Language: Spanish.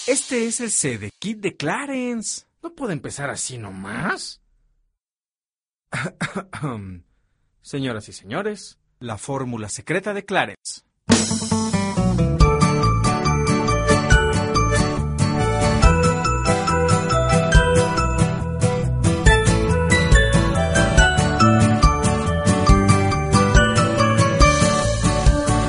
Este es el CD Kit de Clarence. No puede empezar así nomás. Señoras y señores, la fórmula secreta de Clarence.